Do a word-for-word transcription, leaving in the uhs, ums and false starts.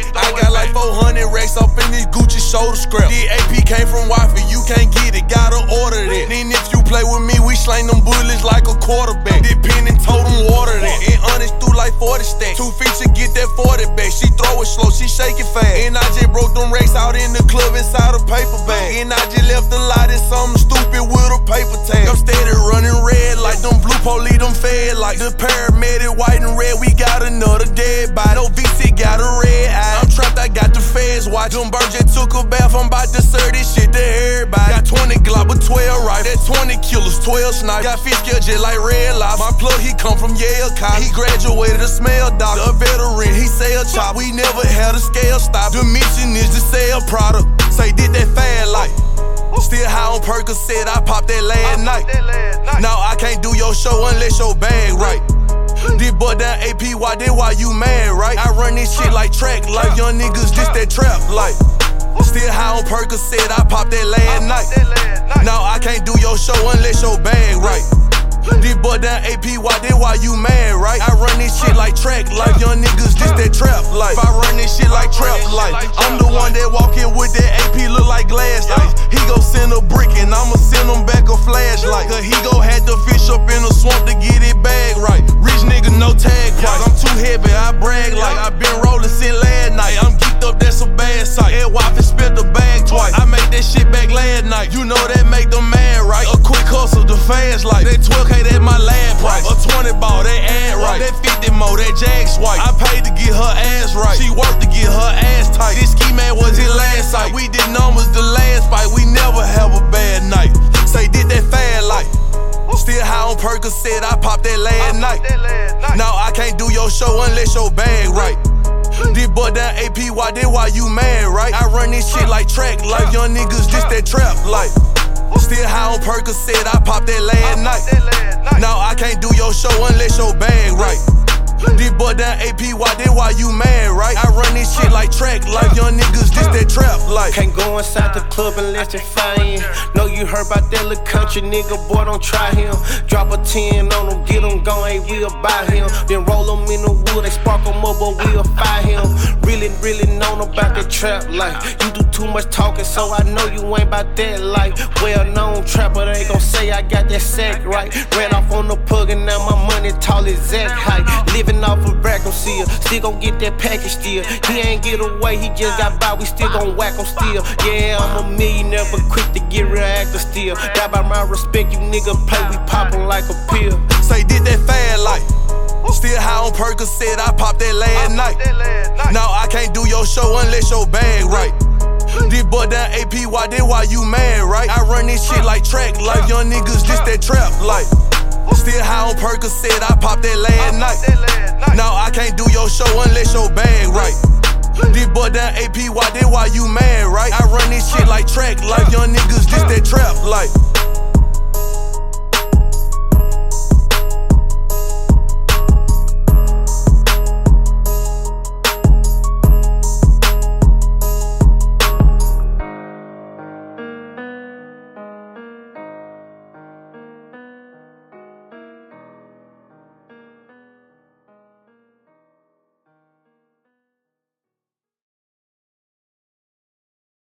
I got like four hundred racks up in this Gucci shoulder scrap. The A P came from Wi-Fi, you can't get it, gotta order that. Then if you play with me, we slang them bullets like a quarterback. Depending, told them water that. And honest through like forty stacks. Two feet to get that forty back. She throw it slow, she shake it fast. And I just broke them racks out in the club inside a paper bag. And I just left the lot in something stupid with a paper tag. I'm steady running red like them blue police, them fed like the paramedic, white and red. We got another dead body. No V C got a red eye. I'm trapped, I got the feds watch. Them birds just took a bath. I'm about to serve this shit to everybody. Got twenty Glock with twelve right. That twenty killers, twelve snipes. Got fish scale just like Red Lobster. My plug, he come from Yale College. He graduated a smell doctor, a veteran. He sell chop. We never had a scale stop. The mission is to sell product. Say did that fad life. Still high on Percocet, I popped that last night. Now I can't do your show unless your bag right. This boy down A P Y, that why you mad, right? I run this shit like track, like young niggas, just that trap, like. Still high on Percocet, I popped that last night. Now I can't do your show unless your bag right. This boy down A P Y, that why you mad, right? I run this shit like track, like young niggas, just that trap, like. If I run this shit like trap, like. I'm the one that walk in with that A P, look like glass ice. He gon' send a brick and I'ma send him back a flashlight. Cause he gon' have to fish up in the swamp to get it bag right. Rich nigga, no tag price. I'm too heavy, I brag like I been rolling since last night. I'm geeked up, that's a bad sight. Ed Waffle spent the bag twice. I made that shit back last night. You know that make them mad, right? A quick hustle, the fast life. That twelve K, that my lab price. A twenty ball, that ad right. That fifty mo, that jag swipe. I paid to get her ass right. She worked to get her ass tight. This ski man was his last sight. We did numbers the last fight. We never have a bad night. Say did that fad life. Still high on Percocet, I popped that last night. Now I can't do your show unless your bag right. This boy down A P Y, that why you mad, right? I run this shit like track, like young niggas, just that trap, like. Still high on Percocet, I popped that last night. Now I can't do your show unless your bag right. This boy down A P Y, that why you mad, right? I run this shit like track, like young niggas, just that trap, like. Can't go inside the club unless they find. Know you heard about that little country nigga, boy, don't try him. Drop a ten on him, get him gone, ain't we'll buy him. Then roll him in the wood, they spark him up, but we'll fire him. Really, really known about that trap life. You do too much talking, so I know you ain't about that life. Well known trapper, they gon' say I got that sack right. Ran off on the plug and now my money tall as Zach height. Living off of Rackham still, still gon' get that package still. He ain't get away, he just got by, we still gon' whack him still. Yeah, I'm a millionaire, but quick to get real active still. Die by my respect, you nigga play, we poppin' like a pill. Say did that fad life. Still high on Percocet, I popped that last night. Now I can't do your show unless your bag right. This boy down A P Y, that why you mad, right? I run this shit like track, like young niggas, just that trap, like. Still high on Percocet, I popped that last night. Now I can't do your show unless your bag right. This boy down A P Y, that why you mad, right? I run this shit like track, like young niggas, just that trap, like.